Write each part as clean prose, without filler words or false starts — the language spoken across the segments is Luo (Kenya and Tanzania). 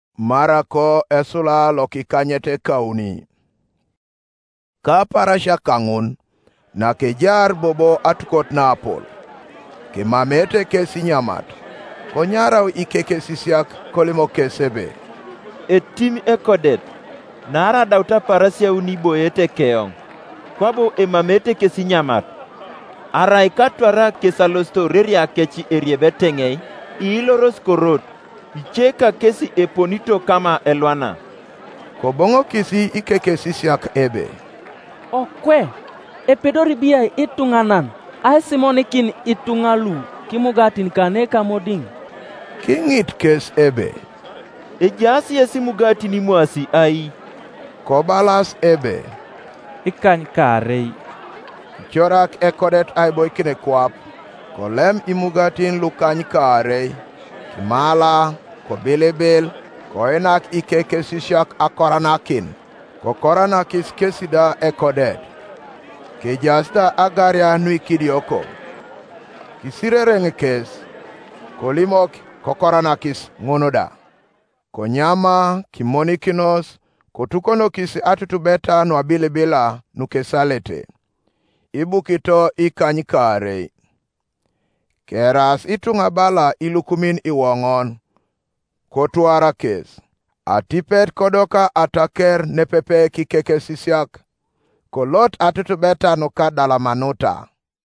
Marako esula lokikanyete kauni. Ka parasha kangun na kejar bobo atukot napol. Ke mamete kesi nyamat. Konyarau ikeke sisiak kolimo kesebe. Etim ekodet. Nara dauta parasia unibo ete keong. Kwabo emamete kesi nyamat. Arai katwara kesalosto reria kechi eriebetengei. Iloros korot. Icheka kesi eponito kama elwana. Kobongo kisi ikeke sisiak ebe. Okwe. Epedori bia itunganan. Ai simonikin itungalu. Kimugatin kaneka moding. Kingit kes ebe. Ejasi esimugati ni muasi ai. Kobalas ebe. Ikany karei. Chorak ekodet ai boykine kwap. Kolem imugatin lukany karei. Kimala, ko belebel, ko enak ikeke sisiak akoranakin. Ko koranakis kesida ekodet. Ke jasta agaria nui kidioko. Kisirereng kes. Kolimok kokoranakis ngonoda. Konyama kimonikinos kotukono kisi atutubeta no abilibila nukesalete. Ibukito ikanyikare. Keras itunga bala ilukumin iwongon. Kotuara kes. Atipet kodoka ataker nepepe kikeke sisiak. Kolot atutubeta no kadala manuta.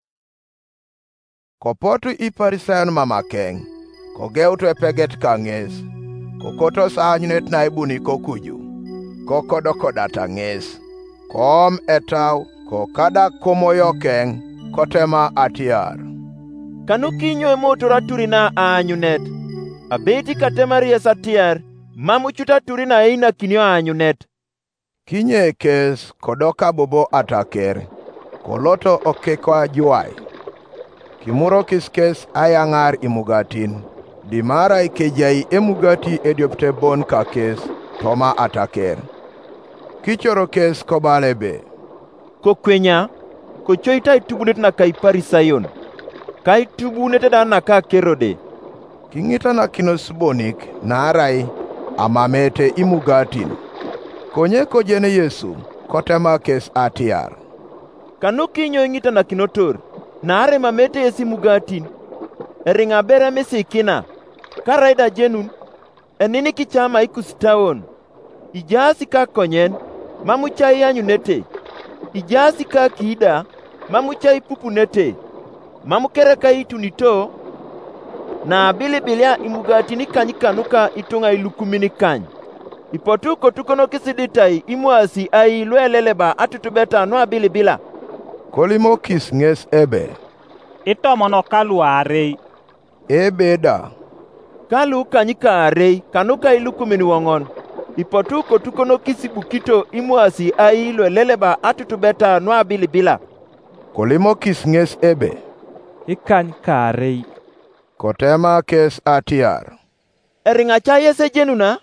Kopotu iparisayon mamakeng. Kogeutu epeget kanges. Kokoto saanyunet na ibuni kokuju. Kokodoko data nges. Kom etau kokada komoyokeng kotema atiar. Kanukinyo emotora turina aanyunet. Abeti katemari esatiar. Mamuchuta turina eina kinyo aanyunet. Kinye kes kodoka bobo ataker. Koloto okekwa juai. Kimuro kiskes ayangar imugatin. Dimara ikejai emugati ediopte bon kakes toma ataker. Kichoro kes kobalebe. Kokwenya, kochoita itubunet na kaiparisayon. Kaitubunet da na ka kerode. Kingita na kinosbonik na arai amamete imugatin. Konye kojene Yesu kotema kes atiar. Kanukinyo ingita na kinotor. Na are mamete esi mugatin. Eringa bera mesikina. Karaida jenun. Enini kichama ikusitawon. Ijasi ka konyen. Mamuchai anyunete. Ijasi ka kida. Mamuchai pupunete. Mamukere ka itunito. Na bilibilia imugatini kanyikanuka itunga ilukumini kany. Ipotuko tukono kisiditai imuasi ai lueleleba atutubeta noa bilibila. Kolimo kis nges ebe. Itomono kalu arei. Ebe da. Kalu kanyika arei kanuka ilukumini wongon. Ipotuko tukono kisibukito imuasi ai lueleleba atutubeta noa bilibila. Kolimo kis nges ebe. Ikany karei. Kotema kes atiar. Eringa chaye se jenuna.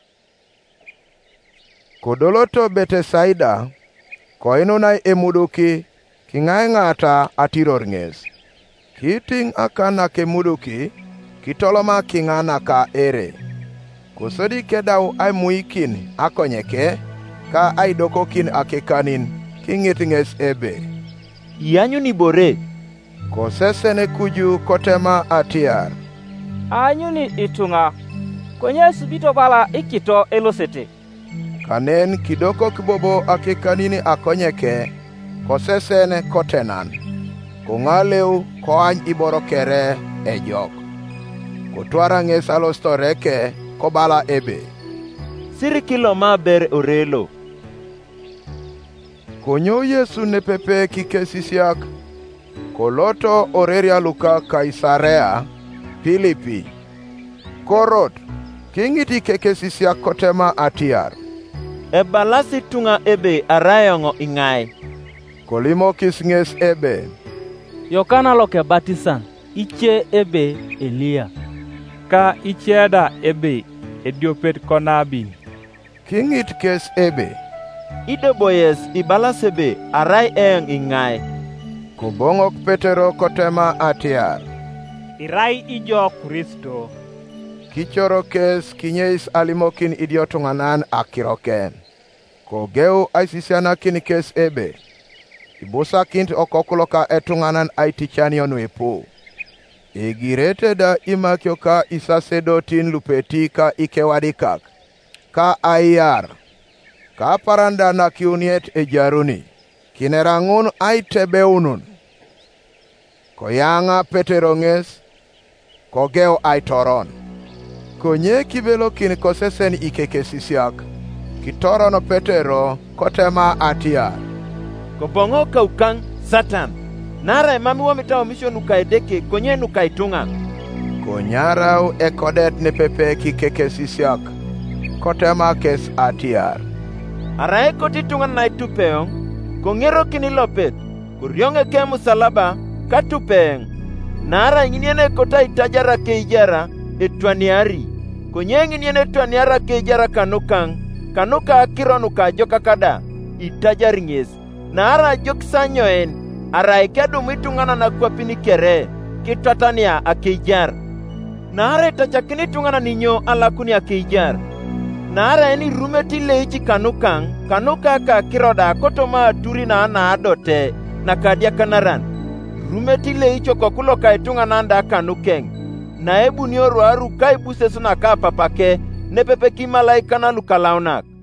Kodoloto Betesaida. Koinunai emuduki. Kingai ngata atiror nges. Kiting akana kemuduki. Kitoloma kingana ka ere. Kusodi kedau ay muikin akonyeke. Ka ay dokokin akekanin. Kingit nges ebe. Yanyu ni bore. Kosesene kuju kotema atiar. Anyuni itunga. Konye subito bala ikito elosete. Kanen kidoko kibobo akekanini akonyeke. Kosesene kotenan. Kungaleu koany iboro kere ejok. Kutwara nges alostoreke kobala ebe. Sirikilo maber orelo. Konyo Yesu nepepe kikesisiak. Koloto oreria luka Kaisarea Filipi. Korot kingiti kekesisiak kotema atiar. Ebalasi tunga ebe arayongo ingai. Kolimo kisnges ebe. Yokana loke batisan. Iche ebe Elia. Ka icheda ebe ediopet konabin. Kingit kes ebe. Ideboyes ibalasebe aray eng ingai. Kubongok Petero kotema atiar. Irai ijo Kristo. kichoro kes kinyes alimokin idiotunganan akiroken. Kogeu aisisiana kin kes ebe. Ibusa kint okokuloka etunganan aitichanion wepo. Igirete da imakyo ka isasedotin lupeti ka ikewadikak. Ka ayar. Ka paranda na kiuniet ejaruni. Kinerangun aitebeunun. Koyanga peteronges. Kogeo aitoron. Konye kibelo kin kosesen ikekesisiak. Kitorono petero kotema atia. Kobongo kaukang Satan. Nara emami wamita omisho nukaedeke konye nukaitunga. Konyarau ekodet ne pepe kikekesisiak. Kotema kes atiar. Arae kotitungan na itupeong. Kongero kinilopet. Kuryonge ke musalaba katupeng. Nara inginiene kota itajara ke ijara etwaniari. Konye inginiene etwaniara ke ijara kanukang. Kanuka akironu ka joka kada itajaringes. Nara jok sanyoen. Arae kedu mitungana na kwapini kere. Kitatania akijar. Nara itachakini tungana ninyo alakuni akijar. Nara eni rumeti leichi kanukang. Kanuka ka kiroda kotoma aturi na adote. Na kadia kanaran. Rumeti leicho kokulo kaitungana nda kanukeng. Na ebu nioru aru kaibuse suna ka papake. Nepepe kimalaika na lukalaunak.